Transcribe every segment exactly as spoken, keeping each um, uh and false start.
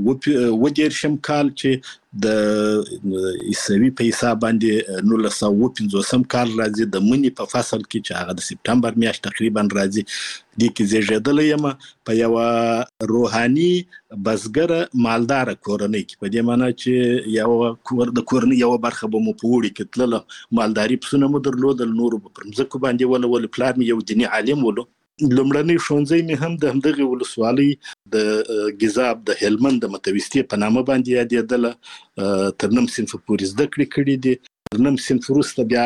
اووه دېرشم کال چې د عیسوي په حساب باندې نولس سوه اووه پنځوسم کال راځي د مني په فصل کې چې هغه د سپټمبر میاشت تقریبا راځي دې کې زیږېدلی یم په یوه روحاني بزګره مالداره کورنۍ کې، په دې معنی چې یوه د کورنۍ یوه برخه به مو په اوړي کې تلله، مالداري پسونه مو درلودل، نورو به پر مځکو باندې ولول. پلار مې یو دیني عالم ولو. لومړنی ښوونځی مې هم د همدغې ولسوالۍ د ګیزاب د هلمند د متوستې په نامه باندې یادېدله. تر نهم صنفه پورې زده کړې کړي دي. تر نهم صنف وروسته بیا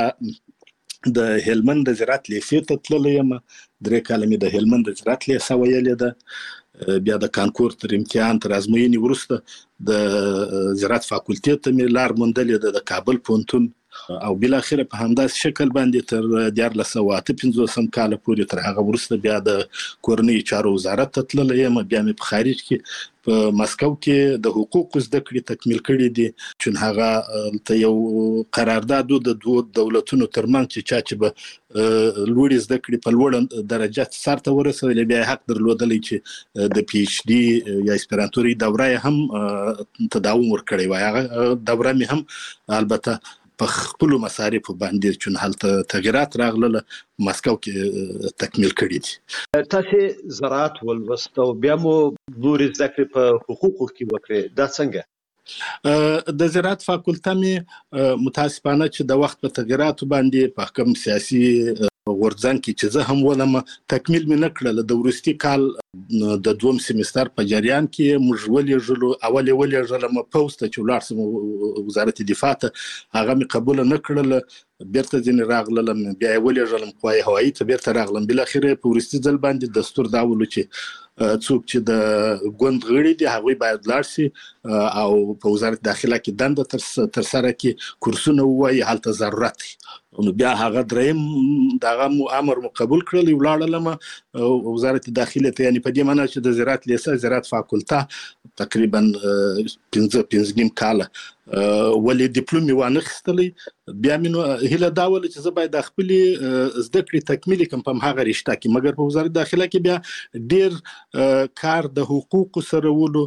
د هلمند د زراعت لیسې ته تللی یم. درې کاله مې د هلمند د زراعت لیسه ویلې ده. بیا د کانکور تر امتحان تر ازموینې وروسته د زراعت فاکولټې ته مې لار موندلې ده د کابل پوهنتون، او بالاخره په همداسې شکل باندې تر دیارلس سوه اته پنځوسم کاله پورې، تر هغه وروسته بیا د کورنۍ چارو وزارت ته تللی یم. بیا مې په خارج کې په مسکو کې د حقوقو زده کړې تکمیل کړي دي، چون هغه ته یو قرارداد د دوو دولتونو ترمنځ چې چا چې به لوړې زده کړې په لوړه درجه سر ته ورسولی بیا یې حق درلودلی چې د پی ایچ ډي یا اسپرانتوري دوره یې هم تداوم ورکړی وای. هغه دوره مې هم البته په خپلو مصارفو باندې چون هلته تغیرات راغلله مسکو کې تکمیل کړي دي. تاسې زراعت ولوست او بیا مو نورې زده کړې په حقوقو کې وکړې، دا څنګه؟ د زراعت فاکولته مې متاسفانه چې د وخت په تغیراتو باندې په حکم سیاسي غورځنګ کې چې زه هم ولم تکمیل مې نه کړله. د وروستي کال د دوم سیمستر په جریان کې موږ ولېږلو، اول یې ولېږلم پوځ ته چې ولاړ سم وزارت دفاع ته، هغه مې قبوله نه کړله. بیرته ځینې راغللم، بیا یې ولېږلم قوای هوایي ته، بیرته راغلم. بالاخره په وروستي ځل باندې دستور دا ولو چې څوک چې د ګوند غړي دي هغوی باید لاړ شي او په وزارت داخله کې دنده ترسره کړي، کورسونه ووایي، هلته ضرورت دی. نو بیا هغه دریم دغه امر مو قبول کړل، ولاړلم وزارت داخله ته، یعنې په دې معنی چې د زراعت لیسه زراعت فاکولته تقریبا پنځه پنځه نیم کاله ولې ډیپلوم مې وانخیستلی. بیا مې نو هیله دا وله چې زه باید د خپلې زده کړې تکمیل کړم په هماغه رشته کې، مګر په وزارت داخله کې بیا ډېر کار د حقوقو سره ولو،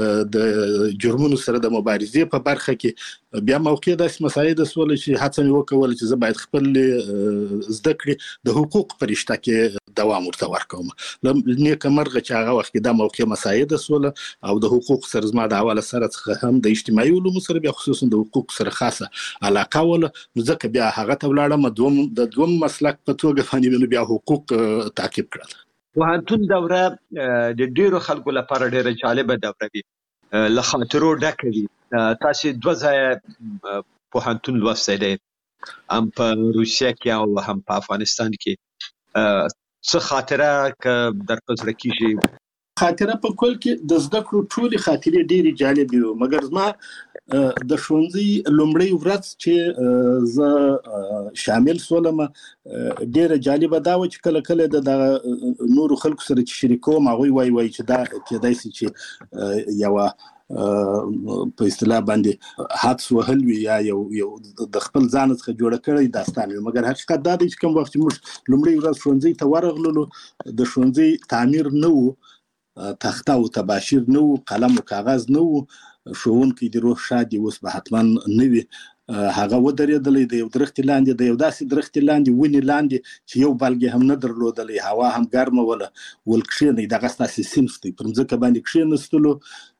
د جرمونو سره د مبارزې په برخه کې بیا موقع داسې مساعده شوله چې هڅه مې وکوله چې زه باید خپل زده کړې د حقوقو په رشته کې دوام ورته ورکوم. نیکه مرغه چې هغه وخت کې دا موقع مساعده شوله او د حقوقو سره زما د اوله سره څخه هم د اجتماعي علومو سره بیا خصوصا د حقوقو سره خاصه علاقه وله، نو ځکه بیا هغه ته ولاړم. دوم د دوم مسلک په توګه باندې مې بیا حقوق تعقیب کړل. پوهنتون دوره د ډیرو خلکو لپاره ډیره جالبه دوره وي، له خاطرو ډکه وي. تاسې دوه ځایه پوهنتون لوستی دی، هم په روسیه کې او هم په افغانستان کې. څه خاطره که در په زړه کېږي؟ خاطره په کل کې د زده کړو ټولې خاطرې ډېرې جالبې وې، مګر زما د ښوونځي لومړۍ ورځ چې زه شامل شولم ډېره جالبه دا وه چې کله کله د دغه نورو خلکو سره چې شریکوم هغوی وایي وایي چې دا کېدای شي چې یوه په اصطلاح باندې حدس وهل وي یا یو یو د خپل ځان څخه جوړه کړی داستان وي، مګر حقیقت دا دی چې کوم وخت چې موږ لومړۍ ورځ ښوونځي ته ورغللو د ښوونځي تعمیر نه و، تخته او تباشیر نه و، قلم او کاغذ نه و، ښوونکی د روح شاد اوس به حتما نه وي. هغه ودرېدلی د یو درختې لاندې، د یو داسې درختې لاندې ونې لاندې چې یو بلګ هم نه درلودلی، هوا هم ګرمه وله. ول کښېنئ، دغه ستاسې صنف دی. پر مځکه باندې کښېنستلو،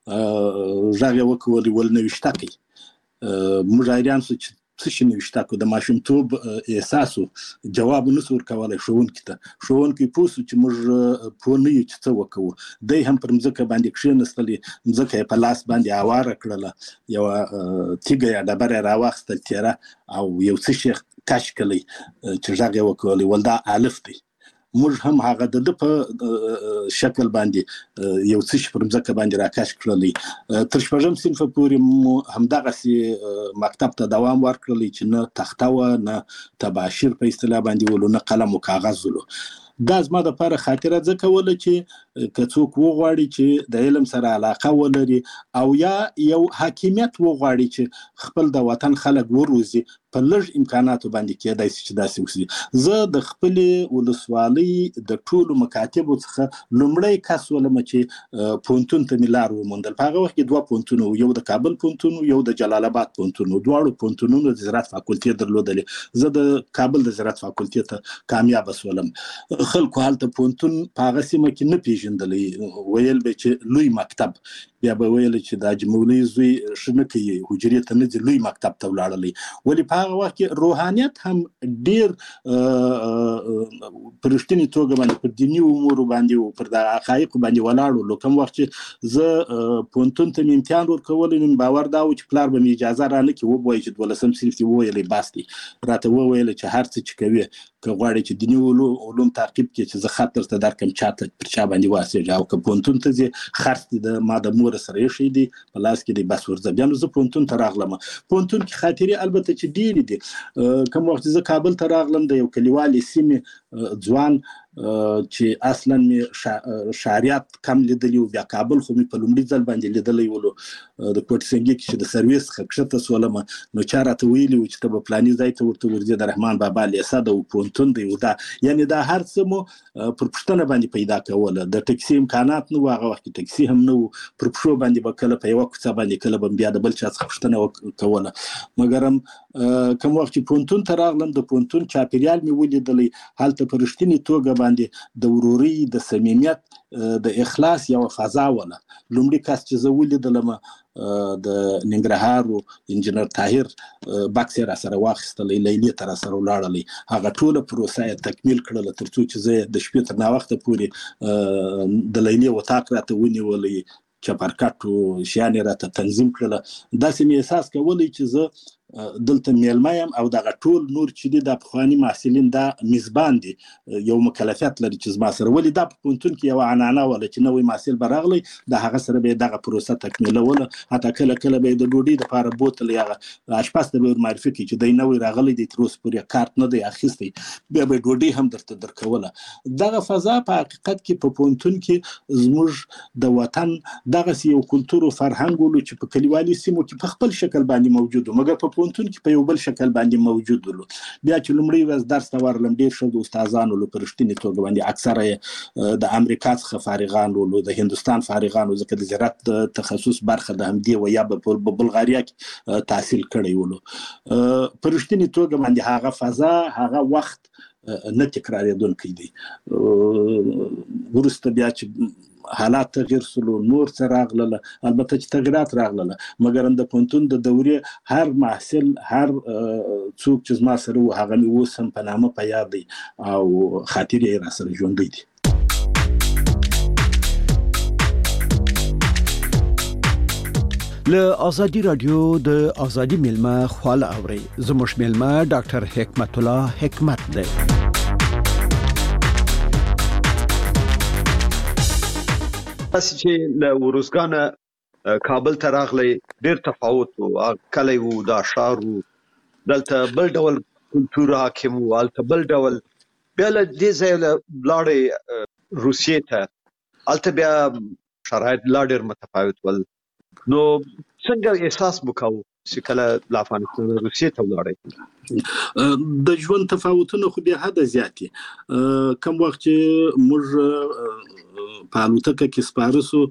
غږ یې وکولې، ول نوشتکئ. موږ حیران شو چې څه شي نوشتکو، د ماشومتوب احساس و، جواب نسو ورکولی ښوونکي ته. ښوونکی پوه شو چې موږ پوه نه یو چې څه وکوو. دی هم پر مځکه باندې کښېنستلی، مځکه یې په لاس باندې هواره کړله، یوه تیږه یا ډبره یې راواخیستل تیره او یو څه شی کش کړی چې غږ یې وکولی، ول دا الف دی. موږ هم هغه د ده په شکل باندې یو څه شي پر مځکه باندې راکش کړلی. تر شپږم صنفه پورې مو همدغسې مکتب ته دوام ورکړلی چې نه تخته وه، نه تباشیر په اصطلاح باندې ولو، نه قلم و کاغذ ولو. دا زما دپاره خاطره ځکه وله چې که څوک وغواړي چې د علم سره علاقه ولري او یا یو حاکمیت وغواړي چې خپل د وطن خلک وروزي په لږ امکاناتو باندې کېدای شي چې داسې وکړي. زه د خپلې ولسوالۍ د ټولو مکاتبو څخه لومړی کس ولم چې پوهنتون ته مې لار وموندل. په هغه وخت کې دوه پوهنتونه وو، یو د کابل پوهنتون یو د جلال آباد پوهنتون وو. دواړو پوهنتونونو د زراعت فاکولټي درلودلې. زه د کابل د زراعت فاکولټي ته کامیاب شولم. خلکو هلته پوهنتون په هغه سیمه کې نه پېژندلی، ویل به چې لوی مکتب، بیا به ویل چې د حاجي مولوي زوی ښه نه کوي، حجرې ته نه ځي، لوی مکتب ته ولاړلی. ولې په هغه وخت کې روحانیت هم ډېر په رښتینې توګه باندې پر دیني امورو باندې و، پر د حقایقو باندې ولاړ و. کوم وخت چې زه پوهنتون ته مې امتحان ورکولی، نو باور دا و چې پلار به مې اجازه رانه کړي، وبوایي چې دولسم صنف دې وویلی بس دی. راته وویل چې هر څه چې کوي که غواړې چې دیني علوم تعقیب کړي چې زه خط درته درکړم چاته پر چا باندې واسېږي، او که پوهنتون ته ځې خرڅ دې د ما د مور سره ایښی دی په لاس کې دی، بس ورځه. بیا نو زه پوهنتون ته راغلم. پوهنتون کې خاطرې البته چې ډېرې دي. کوم وخت زه کابل ته راغلم، د یو کلیوالې سیمې ځوان چې اصلا مې شهریات کم لیدلی و، بیا کابل خو مې په لومړي ځل باندې لیدلی ولو. د کوټ سنګي کې چې د سرویس څخه کښته سولم، نو چا راته ویلي و چې ته به فلاني ځای ته ورته ورځې، د رحمان بابا لیسه ده او پوهنتون دی. دا یعنې دا هر څه مو پر پوښتنه باندې پیدا کوله. د ټکسي امکانات نه و، هغه وخت کې ټکسي هم نه و. پر پښو باندې به کله په یوه کوڅه باندې، کله به بیا د بل چا څخه پوښتنه کوله. مګرم کوم وخت چې پوهنتون ته راغلم، د پوهنتون چاپېریال مې ولیدلی. هلته په رښتینې توګه باندې د ورورۍ، د صمیمیت، د اخلاص یوه فضا وله. لومړي کس چې زه ولیدلم د ننګرهار انجینر طاهر بکس یې راسره واخیستلی، لیلې ته راسره ولاړلی. هغه ټوله پروسه یې تکمیل کړله تر څو چې زه د شپې تر ناوخته پورې د لیلې وطاق راته ونیولی، چپرکټ و شیان یې راته تنظیم کړله. داسې مې احساس کولی چې زه دلته میلمه یم او دغه ټول نور چې دي دا پخواني محصلین دا میزبان دي، یو مکلفیت لري چې زما سره. ولې دا په پوهنتون کې یوه عنعنه وله چې نوی محصل به راغلی، د هغه سره به یې دغه پروسه تکمیلوله. حتی کله کله به یې د ډوډۍ دپاره بوتل هغه اشپز ته به ور معرفي کړي چې دی نوی راغلی دی، تر اوسه پورې کارت نه دی اخیستی، بیا به یې ډوډۍ هم درته درکوله. دغه فضا په حقیقت کې په پوهنتون کې زموږ د وطن دغسې یو کلتور و فرهنګ ولو چې په کلیوالي سیمو کې په خپل شکل باندې موجود و، مګر په پوهنتون کې په یو بل شکل باندې موجود ولو. بیا چې لومړۍ ورځ درس ته ورغلم، ډېر ښه د استادان ولو په رښتینې توګه باندې. اکثره یې د امریکا څخه فارغان ولو، د هندوستان فارغان ولو، ځکه د زراعت د تخصص برخه د همدې و، یا به په بلغاریا کې تحصیل کړی ولو. په رښتینې توګه باندې هغه فضا، هغه وخت نه تکرارېدونکی دی. وروسته بیا چې حالات تغییر سلو، نور څه راغلله، البته چې تغییرات راغلله، مګر د پوهنتون د دورې هر محصل، هر څوک چې زما سره و، هغه مې اوس هم په نامه په یاد دی او خاطرې یې را سره ژوندی دي. له ازادي رادیو د ازادي میلمه خواله اوري. زموږ میلمه ډاکټر حکمت الله حکمت دی. تاسو چې له ورزګانه کابل ته راغلی، ډېر تفاوت و، کلی و، دا ښار و، دلته بل ډول کلتور حاکم و، هلته بل ډول. بیا له دې ځایه لاړې روسیې ته، هلته بیا شرایط لا ډېر متفاوت ول. نو څنګه احساس وکاو چې کله له افغانستان روسیې ته ولاړئ؟ د ژوند تفاوتونه خو بیا حده زیات دي. کوم وخت چې موږ په الوتکه کې سپاره سو،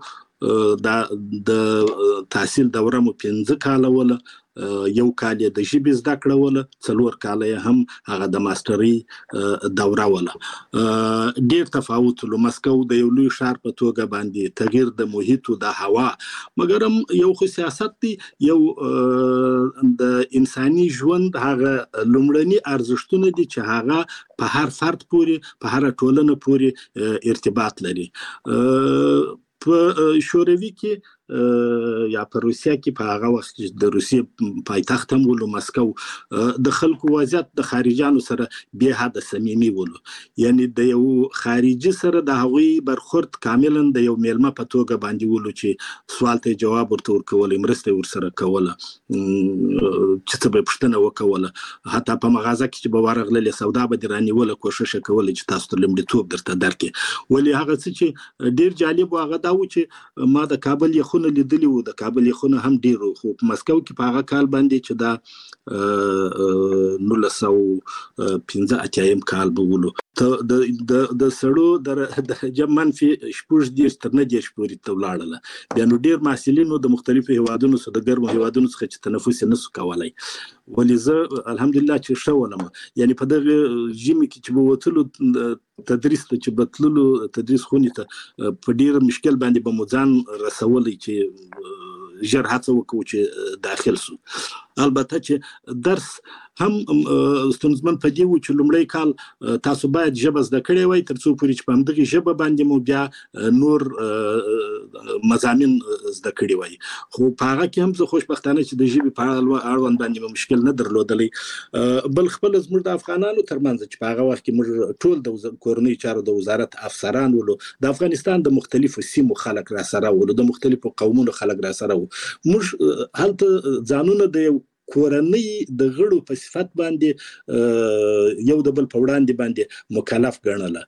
د تحصیل دوره مو پنځه کاله وله. یو کال یې د ژبې زده کړه وله، څلور کاله یې هم هغه د ماسټرۍ دوره وله. ډېر تفاوت له مسکو د یو لوی ښار په توګه باندې، تغییر د محیط و د هوا. مګر هم یو خو سیاست دی، یو د انساني ژوند هغه لومړني ارزښتونه دي چې هغه په هر فرد پورې، په هر ټولنه پورې ارتباط لري. په شوروي کې یا په روسیا کې په هغه وخت کې د روسیې پایتخت هم ولو مسکو د خلکو وضعیت د خارجانو سره به حد صمیمي ولو، یعنی د یو خارجي سره د هغوی برخورد کاملا د یو میلمه په توګه باندې ولو چې سوال ته جواب ورته ورکول، مرسته ورسره کوله، چې څه به پوښتنه وکوله، حتی په مغازه کې چې به ورغللې سودا به دې رانیوله، کوشش یې کوله چې تاسو ته لومړیتوب درته درکړي. ولې هغه څه چې ډېر جالب و هغه دا و چې ما د کابل یخونه لیدلي وو، د کابل یخونه هم ډېر وو، خو په مسکو کې په هغه کال باندې چې دا نولس سوه پنځه اتیایم کال به ولو، د سړو درجه منفي شپږ دېرش تر نهه دېرش پورې ته ولاړله. بیا نو ډېر محصلینو د مختلفو هیوادونو څخه د ګرمو هیوادونو څخه چې تنفس یې نسو کولی. ولې زه الحمدلله چې ښه ولم، یعنی په دغه ژمي کې چې به وتلو تدریس ته چې به تللو تدریس خونې ته په ډېر مشکل باندې به مو ځان رسولی چې ژر هڅه وکړو چې داخل سو. البته چې درس هم ستونزمن په دې و چې لومړی کال تاسو باید ژبه زده کړې وای تر څو پورې چې په همدغې ژبه باندې مو بیا نور مضامین زده کړي وای. خو په هغه کې هم زه خوشبختانه چې د ژبې په اړوند باندې مو مشکل نه درلودلی. بل خپله زموږ د افغانانو ترمنځ چې په هغه وخت کې موږ ټول د کورنیو چارو د وزارت افسران ولو، د افغانستان د مختلفو سیمو خلک را سره ولو، د مختلفو قومونو خلک را سره وو. موږ هلته ځانونه د یو کورنۍ د غړو په صفت باندې یو د بل په وړاندې باندې مکلف ګڼله.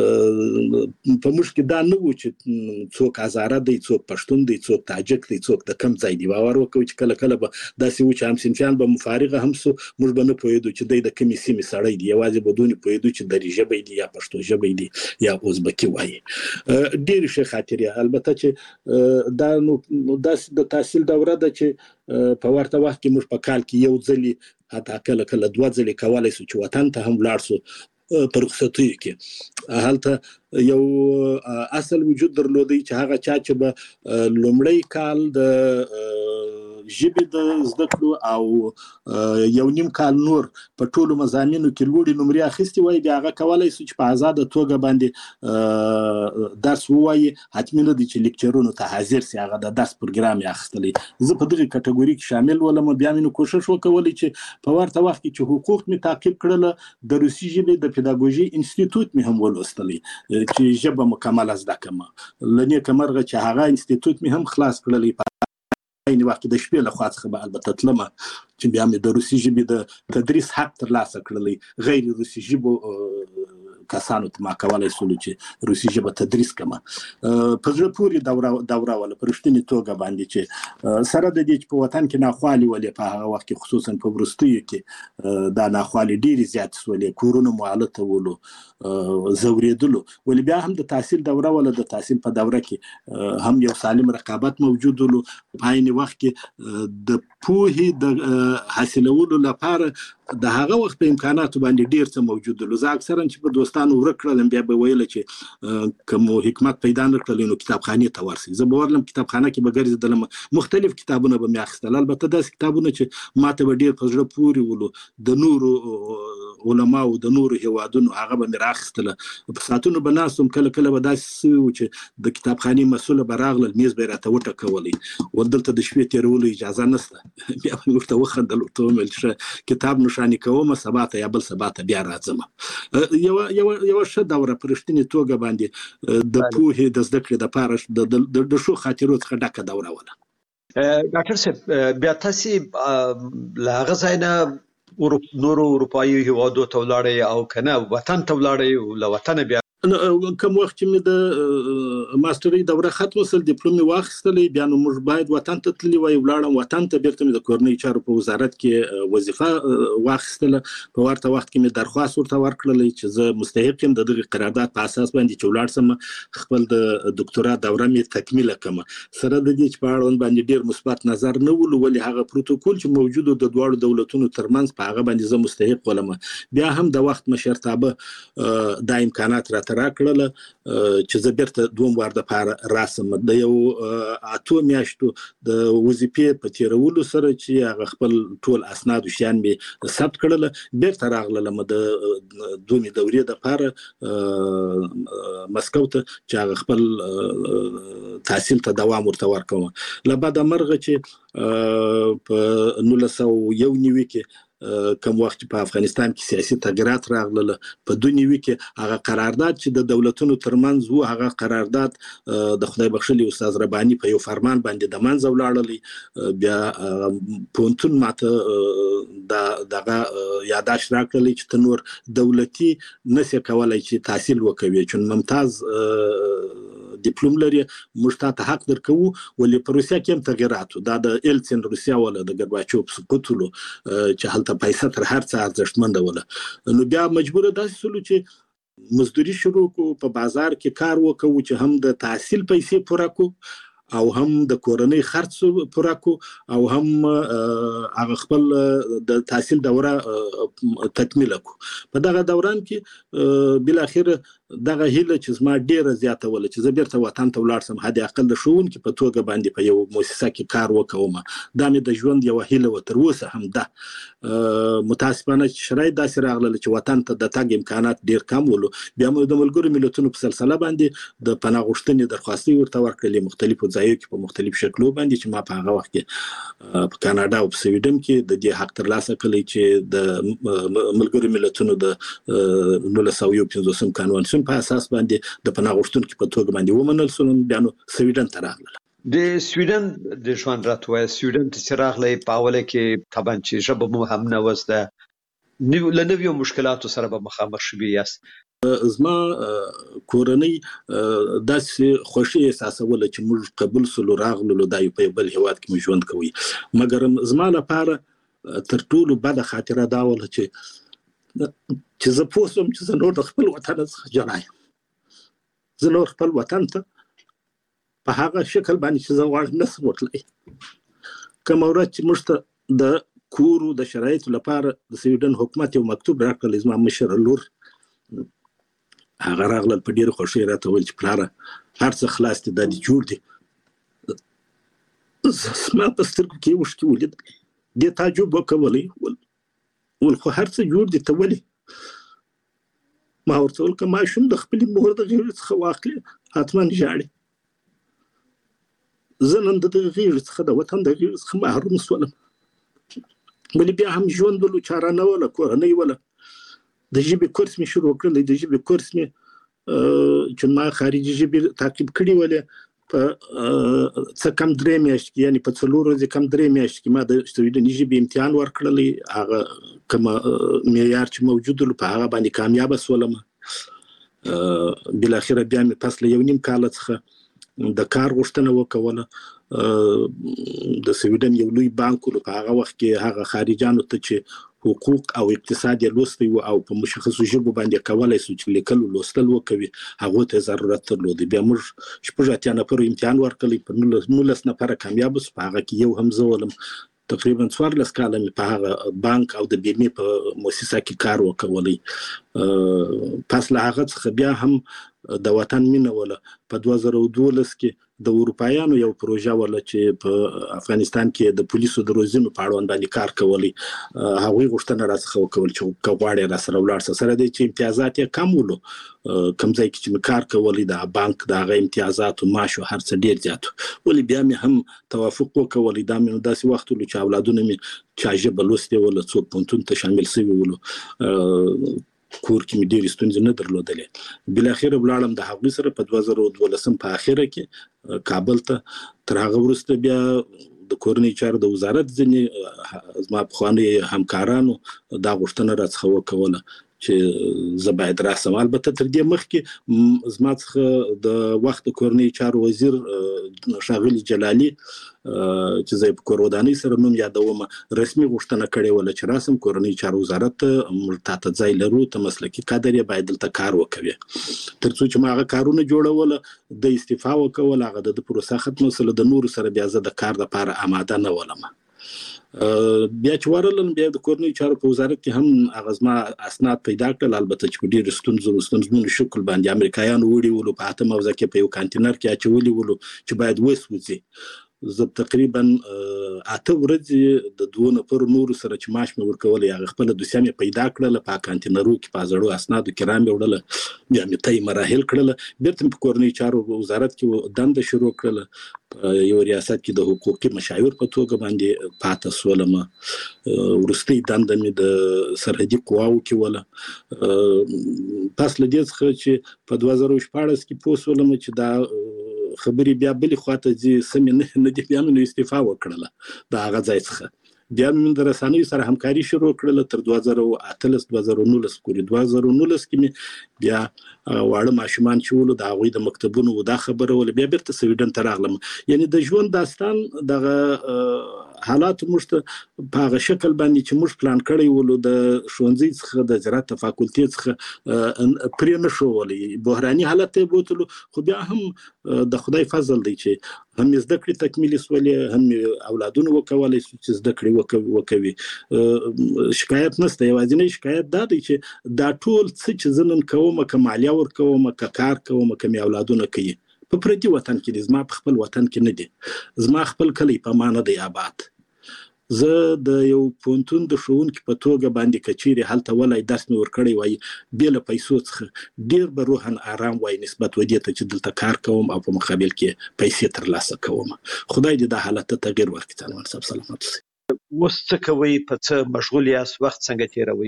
په موږ کې دا نه و چې څوک هزاره دی، څوک پښتون دی، څوک تاجک دی، څوک د کم ځای دی. باور وکړو چې کله کله به داسې و چې همصنفیان به مفارغه هم سو، موږ به نه پوهېدو چې دی د کومې سیمې سړی دی، یوازې به دونې پوهېدو چې دري ژبی دی یا پښتو ژبی دی یا ازبکي وایي. ډېرې ښې خاطرې. البته چې دا نو داسې د تحصیل دوره ده چې په ورته وخت کې موږ په کال کې یو ځلې حتی کله کله دوه ځلې کولی سو چې وطن ته هم ولاړ سو په رخصتیو کې. هلته یو اصل وجود درلودی چې هغه چا چې به لومړی کال د ژبې د زده کړو او یو نیم کال نور په ټولو مضامینو کې لوړې نمرې اخیستې وای، بیا هغه کولی سو چې په ازاده توګه باندې درس ووایي. حتمي نه دی چې لیکچرونو ته حاضر سي، هغه د درس پروګرام یې اخیستلی. زه په دغې کټګوري کې شامل ولم. بیا مې نو کوشش وکولی چې په ورته وخت کې چې حقوق مې تعقیب کړله، د روسي ژبې د پیداګوژي انسټیټوټ مې هم ولوستلی چې ژبه مکمله زده کړم. له نیکه مرغه چې هغه انسټیټوټ مې هم خلاص کړلی. په عین وخت کې د شپې له خوا څخه به البته تلمه چې بیا مې د روسي ژبې د تدریس حق ترلاسه کړلی. غیر روسي ژبو کسانو ته ما کولی سولو چې روسي ژبه تدریس کړم. په زړه پورې دوره دوره وله په رښتینې توګه باندې چې سره د دې چې په وطن کې ناخوالې ولې په هغه وخت کې خصوصا په وروستیو کې دا ناخوالې ډېرې زیاتې سولې، کورونه مو هلته ولو، ځورېدلو. ولې بیا هم د تحصیل دوره وله د تحصیل په دوره کې هم یو سالم رقابت موجود ولو. په عین وخت کې د پوهې د حاصلولو لپاره د هغه وخت په امکاناتو باندې ډېر څه موجود ولو. زه اکثرا چې په دوستانو ورک کړلم بیا به ویله چې که مو حکمت پیدا نه کړلی نو کتابخانې ته ورسئ. زه به ورلم کتابخانه کې به ګرځېدلم، مختلف کتابونه به مې اخیستل. البته داسې کتابونه چې ما ته به ډېر په زړه پورې ولو، د نورو علماو د نورو هیوادونو هغه به مې راخیستله. په ساعتونو به ناست وم، کله کله به داسې سوي و چې د کتابخانې مسؤله به راغلل، میز به یې راته وټکولی، ودلته د شپې تېرولو اجازه نشته. بیا به مې ورته وخندل، ورته ومې ویل چې کتاب نوشاني کوم، سبا ته یا بل سبا ته بیا راځم. یوه یوه یوه ښه دوره په رښتینې توګه باندې د پوهې د زده کړې دپاره د ښو خاطرو څخه ډکه دوره وله. ډاکټر صاحب، بیا تاسې له هغه ځای نه نورو اروپایي هیوادو ته ولاړئ او که نه وطن ته ولاړئ او له وطنه بیا کوم وخت چې مې د ماسترۍ دوره ختمه سول، ډیپلوم مې واخیستلی، بیا نو موږ باید وطن ته تللي وای. ولاړم وطن ته، بیرته مې د کورنیو چارو په وزارت کې وظیفه واخیستله. په ورته وخت کې مې درخواست ورته ورکړلی چې زه مستحق یم د دغې قرارداد په اساس باندې چې ولاړ سم، خپل د دکتورا دوره مې تکمیله کړم. سره د دې چې په اړوند باندې ډېر مثبت نظر نه ولو، ولې هغه پروتوکول چې موجود د دواړو دولتونو ترمنځ په هغه باندې زه مستحق ولم. بیا هم د وخت مشرتابه دا امکانات راته ته راکړله چې زه بیرته دوم وار دپاره راسم. د یو اتو میاشتو د وظیفې په تېرولو سره چې هغه خپل ټول اسناد او شیان مې ثبت کړله، بیرته راغللم د دومې دورې دپاره مسکو ته چې هغه خپل تحصیل ته دوام ورته ورکوم. له بده مرغه چې په نولس سوه یو نوي کې کوم وخت په افغانستان کې سیاسي تغیرات راغله، په دوه نوي کې هغه قرارداد چې د دولتونو ترمنځ وو، هغه قرارداد د خدای بخښلي استاد رباني په یو فرمان باندې د منځه ولاړلی. بیا پوهنتون ماته د دغه یاداشت راکړلی چې ته نور دولتي نسې کولی چې تحصیل وکوي، چون ممتاز ډیپلوم لري، موږ ته حق درکوو. ولې په روسیا کې هم تغیرات دا د ایلسین روسیا ولا د ګرباچوف سقوطلو چې هلته پیسې تر هر څه ارزښتمنده ولا، نو بیا مجبوره داسې سولو چې مزدوري شروع کو، په بازار کې کار وکړو چې هم د تحصیل پیسې پوره کو او هم د کورنۍ خرڅ پوره کو او هم هغه خپل د تحصیل دوره تکمیل کو. په دغه دوران کې بل اخر دغه هیله چې زما ډیره زیاته ولا چې زه بیرته وطن ته ولاړ سم، حد اقل د ښوونکي په توګه باندې په یو مؤسسه کې کار وکوم. دا مې د ژوند یو هیله و، تر اوسه هم ده. متاسفانه چې شرایط داسې راغله چې وطن ته د تګ امکانات ډیر کم ولو. بیا مو د ملګرو ملتونو په سلسله باندې د پناه غوښتنې درخواستي ورته ورکړلې مختلفو ځایو کې په مختلف شکلو باندې، چې ما په هغه وخت کې په کاناډا او په سویډن کې د دې حق ترلاسه کړی چې د ملګرو ملتونو د نولس سوه یو پنځوسم قانون په اساس باندې د پناه غوښتونکو په توګه باندې ومنل شول. بیا نو سویډن ته راغله. د سویډن د ژوند راته وایه، سویډن ته چې راغلی په اوله کې طبعا چې ژبه مو هم نه وه زده، له نویو مشکلاتو سره به مخامخ شوي یاست. زما کورنۍ داسې خوښي احساسوله چې موږ قبول سولو راغلو، دا یو په بل هیواد کې مو ژوند کوي. مګر زما لپاره تر ټولو بده خاطره دا وله چې چې زه پوه شوم چې زه نور د خپل وطن څخه جلا یم. زه نور خپل وطن ته په هغه شکل باندې چې زه غواړم نشم ورتلی. کومه ورځ چې موږ ته د کور د شرایطو لپاره د سویډن حکومت یو مکتوب راکړلی، زما مشره لور هغه راغلل په ډېره خوښۍ راته وویل چې پلاره هر څه خلاص دي، دا دې جوړ دي. زما په سترګو کې یې اوښکې ولیدل. دې تعجب وکولی، ول خو هر څه جوړ دي، ته ولې؟ ما ورته وویل که ماشوم د خپلې مور د غېږې څخه واخلي حتما ژاړي. زه نن د دغه غېږې څخه د وطن د غېږې څخه محروم شولم. ولې بیا هم ژوند ولو، چاره نه وله، کورنۍ وله. د ژبې کورس مې شروع کړلی، د ژبې کورس مې چې ما خارجي ژبې تعقیب کړي ولې په څه کم درې میاشتې کې، یعنې په څلور ورځې کم درې میاشتې کې ما د سویډني ژبې امتحان ورکړلی. هغه کومه معیار چې موجود و په هغه باندې کامیابه شولم. بالاخره بیا مې پس له یو نیم کاله څخه د کار غوښتنه وکوله. د سویډن یو لوی بانک و، په هغه وخت کې هغه خارجانو ته چې حقوق او اقتصاد یې لوستی و او په مشخصو ژبو باندې کولی سو چې لیکل او لوستل وکوي، هغو ته ضرورت درلودی. بیا موږ شپږ اتیا نفرو امتحان ورکړلی، په نولس نفره کامیاب سو. په هغه کې یو هم زه ولم. تقریبا څوارلس کاله مې په هغه بانک او د بیمې په مؤسسه کې کار وکولی. پس له هغه څخه بیا هم د وطن مینه وله. په دوه زره دولس کې د اروپایانو یو پروژه وله چې په افغانستان کې د پولیسو د روزنو په اړوند باندې کار کولی. هغوی غوښتنه راڅخه وکول چې که غواړې راسره ولاړ سه. سره دی چې امتیازات یې کم ولو، کوم ځای کې چې مې کار کولی د بانک د هغه امتیازات او معاش او هر څه ډېر زیات و. ولې بیا مې هم توافق وکولی. دا مې داسې وخت ولو چې اولادونه مې چا ژبه لوستې وله، څوک پوهنتون ته شامل شوي ولو، کور کې مې ډېرې ستونزې نه درلودلې. بالاخره ولاړم د هغوی سره په دوه زره دولسم په اخره کې کابل ته. تر هغه وروسته بیا د کورنۍ چارو د وزارت ځینې زما پخواني همکارانو دا غوښتنه راڅخه وکوله چې زه باید راسم. البته تر دې مخکې زما څخه د وخت د کورنۍ چارو وزیر ښاغلي جلالي چې زه په کور ودانۍ سره نوم یادوم، رسمي غوښتنه کړې وله چې راسم کورنۍ چارو وزارت ته، موږ تاته ځای لرو، ته مسلکي کادر یې، باید دلته کار وکوي. تر څو چې ما هغه کارونه جوړوله، د استعفا وکول، هغه د پروسه ختمه سره د نورو سره بیا زه د کار دپاره آماده نه ولم. بیا چې ورلن بیا د کورنۍ چارو په وزارت کې هم اغزما اسناد پیدا کړل، البته چې په ډیر ستونزو ستونزمن شکل باندې امریکایانو وړي ولو په اته موزه کې په یو کانټینر کې اچولي ولو چې باید وسوځي. زه تقریبا اته ورځې د دوه نفر نور سره چې معاش مې ورکولې هغه خپل دوسیه مې پیدا کړل په کانټینرو کې په زړو اسنادو کې رام وړل، بیا مې تای مراحل کړل، بیرته په کورنۍ چارو وزارت کې دنده شروع کړل، یو ریاست کې د حقوقي مشاور په توګه باندې پاتې سولم. ورستي دنده مې د سرحدي قواو کې ولا پس له دې څخه چې په دوه زره شپاړس کې پوه سولم چې دا خبري بیا بلې خواته چې سمې نه نه دي، بیا مې استعفا وکړله د هغه ځای څخه. بیا مې د رسنیو سره همکاري شروع کړله تر دوه زره اتلس دوه زره نولس پورې. دوه زره نولس کې مې بیا واړه ماشومان چې ولو د هغوی د مکتبونو دا خبره ول، بیا بیرته سویډن ته راغلم. یعنی د ژوند داستان دغه حالات موږ ته په هغه شکل باندې چې موږ پلان کړی ولو د ښوونځي څخه د زراعت فاکولټي څخه پرې نه شو ولې بحراني حالت ته بوتلو، خو بیا هم د خدای فضل دی چې هم زده کړې تکمیل سولې، هم اولادونه وکولای شي چې زده کړې وکوي. شکایت نشته، یوازینی شکایت دا دی چې دا ټول څه چې زه نن کوم که مالیه ورکوم که کار کوم که مې اولادونه کوي په پردي وطن کې دي، زما په خپل وطن کې نه دي. زما خپل کلی په ما نه دی آباد. زه د یو پوهنتون د ښوونکي په توګه باندې که چیرې هلته ولای درس مې ورکړی وای بې له پیسو څخه ډېر به روحن آرام وای نسبت ودې ته چې دلته کار کوم او په مقابل کې پیسې ترلاسه کوم. خدای دې دا حالت ته تغیر ورکړي. سلامت صاحب سلامت اوسئ. اوس څه کوئ؟ په څه مشغول یاست؟ وخت څنګه تېروئ؟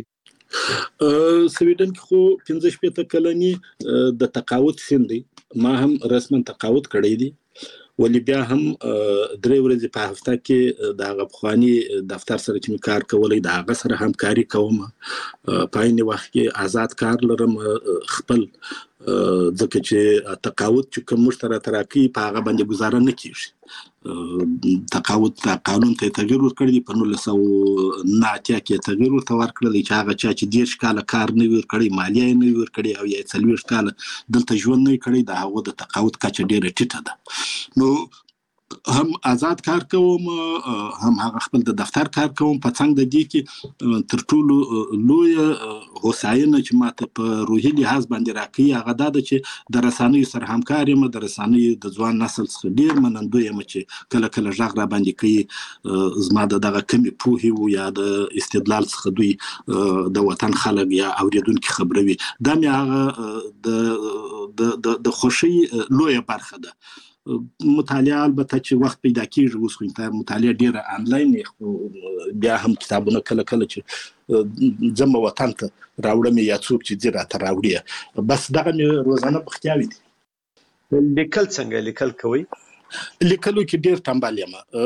سویډن کې خو پنځه شپېته کلني د تقاعد سن دی، ما هم رسما تقاعد کړی دی، ولی بیا هم درې ورځې په هفته کې د هغه پخواني دفتر سره چې مې کار کولی د هغه سره همکاري کوم. په عین وخت کې آزاد کار لرم خپل، ځکه چې تقاعد چې کوم موږ ته راته راکوي په هغه باندې ګزاره نه کېږي. تقاعد قانون ته تغیر ورکړی دی، په نولس سوه نه اتیا کې تغیر ورته ورکړی چې هغه چا چې دېرش کاله کار نه وي ورکړی، مالیه یې نه وي ورکړې او یا څلوېښت کاله دلته ژوند نه وي کړی، د هغو د تقاعد کچه ډېره ټیټه ده. نو هم آزاد کار کوم هم هغه خپل د دفتر کار کوم. په څنګ د دې کې تر ټولو لویه هوساینه چې ماته په روحي لحاظ باندې راکوي هغه دا ده چې د رسنیو سره همکار یم، د رسنیو د ځوان نسل څخه ډېر منندوی یم چې کله کله غږ را باندې کوي، زما د دغه کمې پوهې و یا د استدلال څخه دوی د وطن خلک یا اوریدونکي خبروي. دا مې هغه د خوښۍ لویه برخه ده. مطالعه البته چې وخت پیدا کېږي، اوس خو مطالعه ډېره آنلاین، بیا هم کتابونه کله کله چې ځم وطن ته راوړم یا څوک چې ځي راته راوړي، بس دغه مې روزانه بختیاوي دي. لیکل څنګه لیکل کوئ؟ لیکلو کې ډېر ټنبل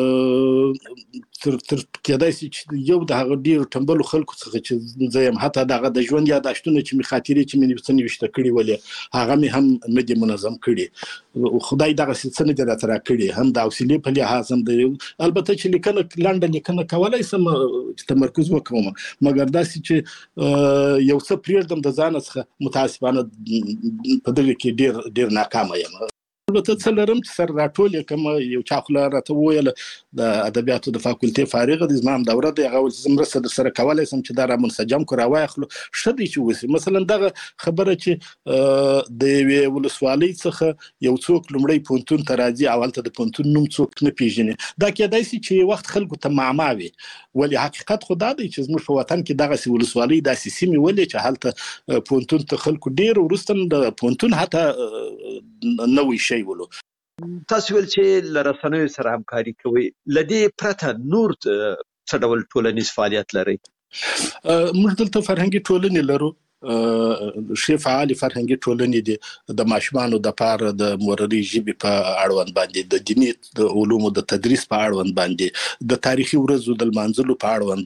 یم، تر تر کېدای شي چې یو د هغه ډېرو ټنبلو خلکو څخه چې زه یم، حتی دغه د ژوند یاداشتونه چې مې خاطرې چې مې څه نوشته کړي ولې هغه مې هم نه دي منظم کړي. خدای دغسې څه نه دي راته راکړي، هم د حوصلې په لحاظ هم د البته چې لیکنه لنډه لیکنه کولی شم چې تمرکز وکړم، مګر داسې چې یو څه پرېږدم د ځانه څخه متاسفانه په دغه کې ډېر ډېر ناکامه یم. البته څه لرم چې سر راټول یې کړم، یو چا خو راته وویله د ادبیاتو د فاکولټې فارغه دی، زما هم دوره دی، هغه ویل چې زه مرسته در سره کولی شم چې دا را منسجم کړو راواخلو. ښه دی چې وسي. مثلا دغه خبره چې د یوې ولسوالۍ څخه یو څوک لومړی پوهنتون ته راځي او هلته د پوهنتون نوم څوک نه پېژني، دا کېدای شي چې یو وخت خلکو ته معما وي، ولې حقیقت خو دا دی چې زموږ په وطن کې دغسې ولسوالۍ داسې سیمې ولې چې هلته پوهنتون ته خلکو ډېر وروسته د پوهنتون حتی نوی شی ولو. تاسو ویل چې له رسنیو سره همکاري کوئ، له دې پرته نور څه ډول ټولنیز فعالیت لرئ؟ موږ دلته فرهنګي ټولنې لرو، ښې فعالې فرهنګي ټولنې دي، د ماشومانو دپاره د مورنۍ ژبې په اړوند باندې، د دیني د علومو د تدریس په اړوند باندې، د تاریخي ورځو د لمانځلو په اړوند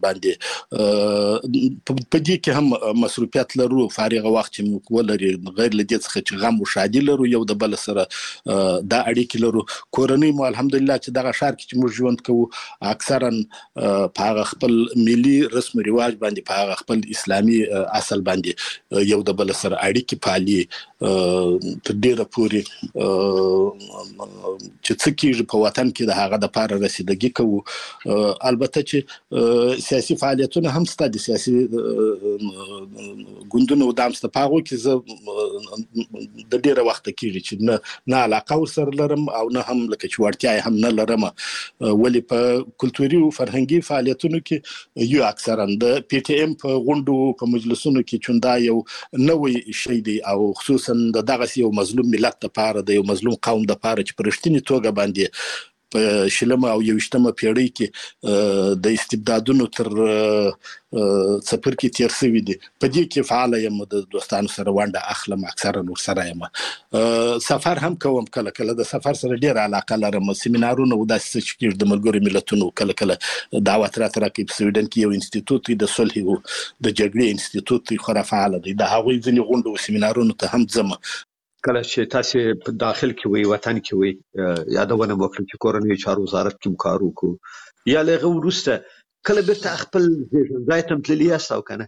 باندې. په دې کې هم مصروفیت لرو، فارغه وخت چې موږ ولري، غیر له دې څخه چې غم و ښادي لرو، یو د بل سره دا اړیکې لرو. کورنۍ مو الحمدلله چې دغه ښار کې چې موږ ژوند کوو اکثرا په هغه خپل ملي رسم و رواج باندې، په هغه خپل اسلامي اصل باندې یو د بل سره اړیکې پالي. تر ډیره پورې چې څه کېږي په وطن کې د هغه د پاره رسیدګي کوو. البته چې سیاسي فعالیتونه هم ستاسو د سیاسي ګوندونو د امست په هغه کې زه د ډیره وخت کېږي چې نه نه علاقه ورسره لرم او نه هم لکه چې وړتیا هم نه لرم. ولې په کلتوري او فرهنګي فعالیتونو کې یو اکثرا د پی ټی ایم په غونډو په مجلسونو کې چوندا یو نوې شی دی او خصوصا د دغه یو مظلوم ملت لپاره د یو مظلوم قوم لپاره چې پرشتنی توګه باندې په شلمه او یوشتمه پیړۍ کې د استبدادونو تر سفر کې تیر شوی دي. په دې کې فعال یم، د دوستانو سره ونده اخلم، اکثره نور سره یم، سفر هم کوم، کله کله د سفر سره ډیر علاقه لرم، سیمینارونه او داسې څه چې د ملګرو ملتونو کله کله دعوت راته راکړي. په سویډن کې یو انسټیټوټ د صلح او د جګړې انسټیټوټ خورا فعال دی، د هغوی ځینې غونډو او سیمینارونو ته هم ځم. کله چې تاسو په داخل کې وي، وطن کې وي، یادونه وکړئ چې کورنۍ چارو وزارت کې کار وکړو یا لغه ورسته کله بیرته خپل ځای ته تللی یاست او کنه؟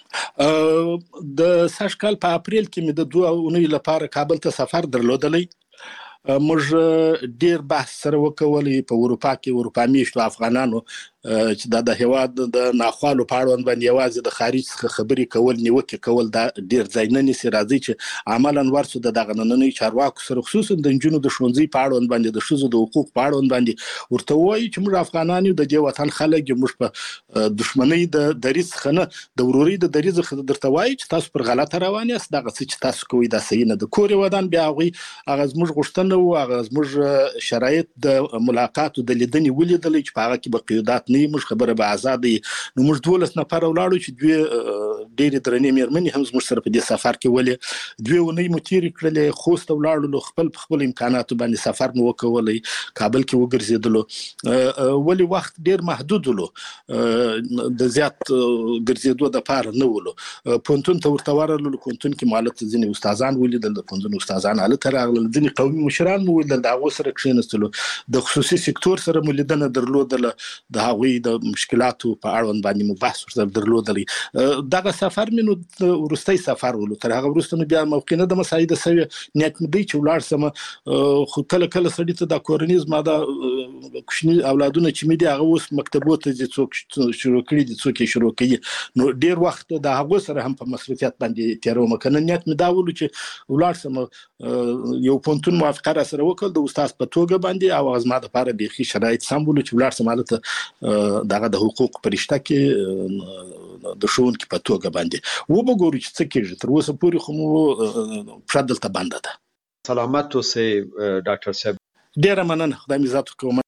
د سږ کال په اپریل کې مې د دوه اونۍ لپاره کابل ته سفر درلودلی. موږ ډیر بحث سره وکولې په اروپا کې، اروپا میشتو افغانانو چې د هیواد د ناخوالو په اړوند باندې یوازې د خارج څخه خبرې کول، نیوکې کول، دا ډیر ځای نه نیسي. راځي چې عملاً ورسو د دغه نننۍ چارواکو سره خصوصا د نجونو د ښوونځي په اړوند باندې، د ښځو د حقوق په اړوند باندې ورته وایي چې موږ افغانان یو، د دې وطن خلک یو، موږ په دښمنۍ د دریځ څخه نه، د ورورۍ د دریځ څخه درته وایي چې تاسو پر غلطه روان یاست، دغه څه چې تاسو کوئ دا صحیح نه ده. کور ودان بیا هغوی هغه زموږ غوښتنه او هغه زموږ شرایط د ملاقات او د لیدنې ولیدلې چې په هغه کې به قیودات نه وي، موږ خبره به آزاد وي. نو موږ دولس نفر ولاړو چې دوی ډېرې درنې مېرمنې هم زموږ سره په دې سفر کې ولې دوی ونې مو تېرې کړلې، خوست ولاړو، خپل په خپل امکاناتو باندې سفر مو وکولی، کابل کې وګرځېدلو. ولې وخت ډېر محدود ولو، د زیات ګرځېدو دپاره نه ولو. پوهنتون ته ورته ورغلو، پوهنتون کې مو هلته ځینې استادان ولیدل، د پوهنتون استادان هلته راغلل، ځینې قومي مشران مو ولیدل، د هغو سره کښېنستلو، د خصوصي سکتور سره مو لیدنه درلودله، د هغوی د مشکلاتو په اړوند باندې مو بحث ورسره درلودلی. دغه سفر مې نو وروستی سفر ولو، تر هغه وروسته نو بیا موقع نه ده مساعده سوې. نیت مې دی چې ولاړ سم، خو کله کله سړي ته دا کورنۍ زما د کوچني اولادونه چې مې دي هغه اوس مکتبو ته ځي، څوک شروع کړي دي، څوک یې شروع کوي، نو ډېر وخت د هغو سره هم په مصروفیت باندې تېروم. که نه نیت مې دا ولو چې ولاړ سم، یو پوهنتون موافقه را سره وکړل د استاد په توګه باندې، او هغه زما دپاره بیخي شرایط سم ولو چې ولاړ سم هلته دغه د حقوق په رشته کې د ښوونکي په توګه باندې وبګورو چې څه کېږي. تر اوسه پورې خو مو پښه دلته بنده ده. سلامت اوسئ ډاکټر صاحب. ډېره مننه، خدای مې ذات وکړو.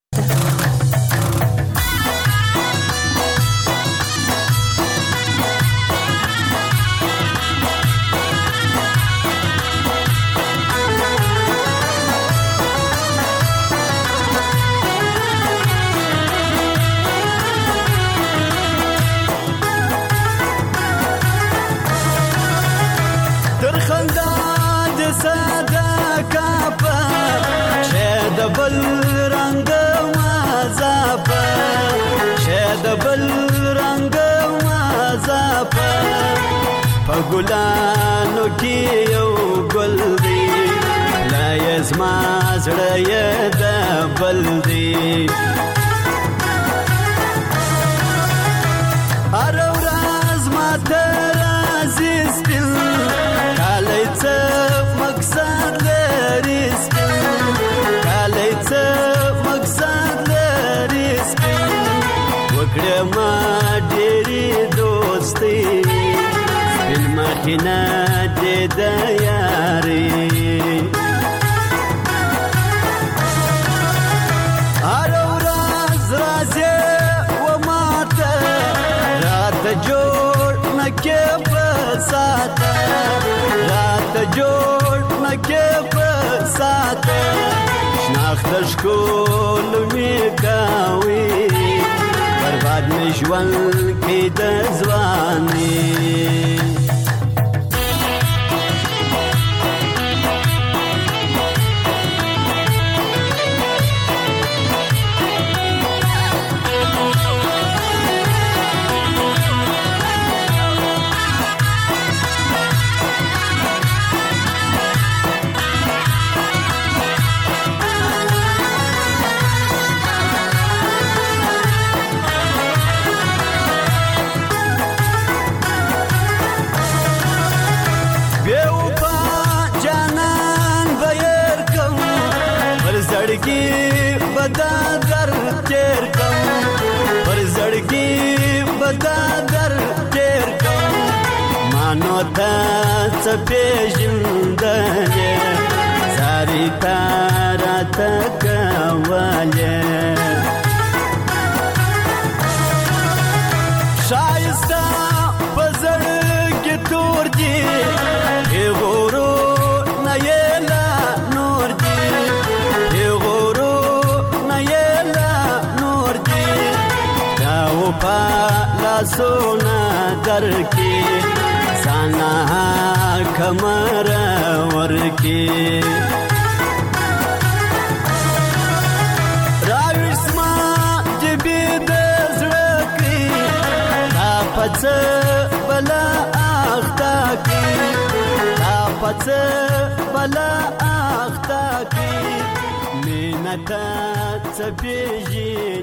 ګلانو کې یو ګل دی، لا یزما زړه یې د بل دی. هر ورځ ماته راځي سپین کالی، څه مقصد لري سپین کالی، څه مقصد لري سپین. وکړه ما ډېرې دوستي مخینه دې د یاري، هر ورځ راځي و ماته راته جوړ نه کې په ساته، راته جوړ نه کې په ساته. شناخت ښکلو مې کوي، برباد مې ژوند کې د ځواني. پیژندلې زاري تارا تکواله شایسته پزړ کې تور دي غورو نه یلا نور دي غورو نه یلا نور دي دا و پالا سونا درکې سانا کمر ورکې راوښما جبې د زړه کې دا پڅ بلا اختا کې دا پڅ بلا اختا کې مینه ته څه پیژنې